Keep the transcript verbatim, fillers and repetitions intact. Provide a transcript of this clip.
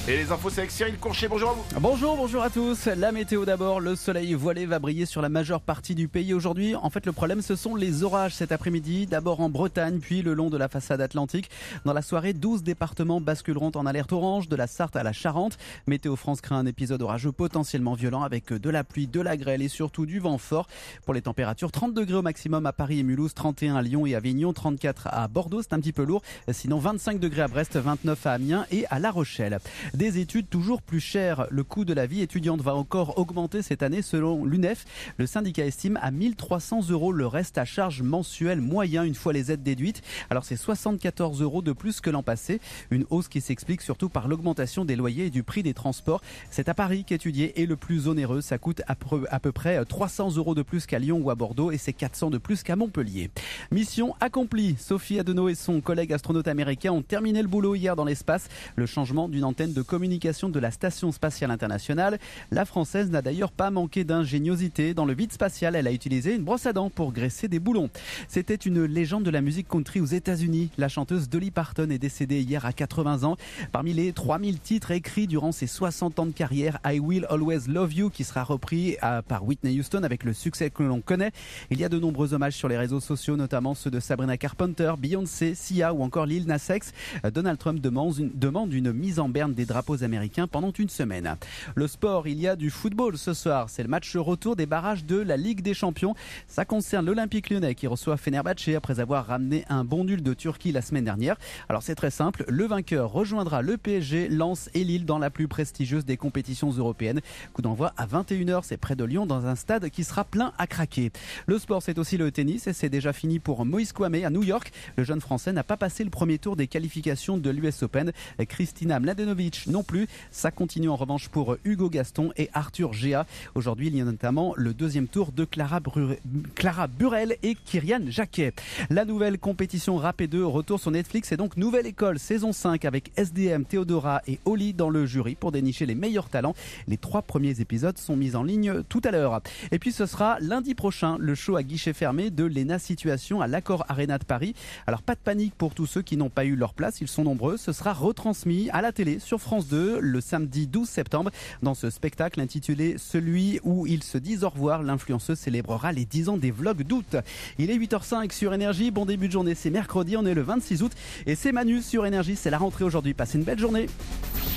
Et les infos, c'est avec Cyril Courchet. Bonjour à vous. Bonjour, bonjour à tous. La météo d'abord. Le soleil voilé va briller sur la majeure partie du pays aujourd'hui. En fait, le problème, ce sont les orages cet après-midi. D'abord en Bretagne, puis le long de la façade atlantique. Dans la soirée, douze départements basculeront en alerte orange, de la Sarthe à la Charente. Météo France craint un épisode orageux potentiellement violent avec de la pluie, de la grêle et surtout du vent fort. Pour les températures, trente degrés au maximum à Paris et Mulhouse, trente et un à Lyon et Avignon, trente-quatre à Bordeaux. C'est un petit peu lourd. Sinon, vingt-cinq degrés à Brest, vingt-neuf à Amiens et à La Rochelle. Des études toujours plus chères. Le coût de la vie étudiante va encore augmenter cette année selon l'U N E F. Le syndicat estime à mille trois cents euros le reste à charge mensuel moyen une fois les aides déduites. Alors c'est soixante-quatorze euros de plus que l'an passé. Une hausse qui s'explique surtout par l'augmentation des loyers et du prix des transports. C'est à Paris qu'étudier est le plus onéreux. Ça coûte à peu, à peu près trois cents euros de plus qu'à Lyon ou à Bordeaux et c'est quatre cents de plus qu'à Montpellier. Mission accomplie. Sophie Adenau et son collègue astronaute américain ont terminé le boulot hier dans l'espace. Le changement d'une antenne de communication de la Station spatiale internationale. La française n'a d'ailleurs pas manqué d'ingéniosité. Dans le vide spatial, elle a utilisé une brosse à dents pour graisser des boulons. C'était une légende de la musique country aux États-Unis. La chanteuse Dolly Parton est décédée hier à quatre-vingts ans. Parmi les trois mille titres écrits durant ses soixante ans de carrière, I Will Always Love You, qui sera repris à, par Whitney Houston avec le succès que l'on connaît. Il y a de nombreux hommages sur les réseaux sociaux, notamment ceux de Sabrina Carpenter, Beyoncé, Sia ou encore Lil Nas X. Donald Trump demande une, demande une mise en berne des drapeaux américains pendant une semaine. Le sport, il y a du football ce soir. C'est le match retour des barrages de la Ligue des Champions. Ça concerne l'Olympique Lyonnais qui reçoit Fenerbahçe après avoir ramené un bon nul de Turquie la semaine dernière. Alors c'est très simple, le vainqueur rejoindra le P S G, Lens et Lille dans la plus prestigieuse des compétitions européennes. Coup d'envoi à vingt et une heures, c'est près de Lyon dans un stade qui sera plein à craquer. Le sport, c'est aussi le tennis et c'est déjà fini pour Moïse Kouame à New York. Le jeune français n'a pas passé le premier tour des qualifications de l'U S Open. Kristina Mladenovic non plus. Ça continue en revanche pour Hugo Gaston et Arthur Géa. Aujourd'hui, il y a notamment le deuxième tour de Clara, Bru- Clara Burel et Kyrian Jacquet. La nouvelle compétition Rap deux retour sur Netflix et donc Nouvelle École saison cinq avec S D M, Théodora et Oli dans le jury pour dénicher les meilleurs talents. Les trois premiers épisodes sont mis en ligne tout à l'heure. Et puis ce sera lundi prochain le show à guichet fermé de Lena Situation à l'Accor Arena de Paris. Alors pas de panique pour tous ceux qui n'ont pas eu leur place, ils sont nombreux. Ce sera retransmis à la télé sur France deux le samedi douze septembre. Dans ce spectacle intitulé Celui où ils se disent au revoir, l'influenceuse célébrera les dix ans des vlogs d'août. Il est huit heures cinq sur Énergie. Bon début de journée, c'est mercredi, on est le vingt-six août et c'est Manu sur Énergie, c'est la rentrée aujourd'hui. Passez une belle journée.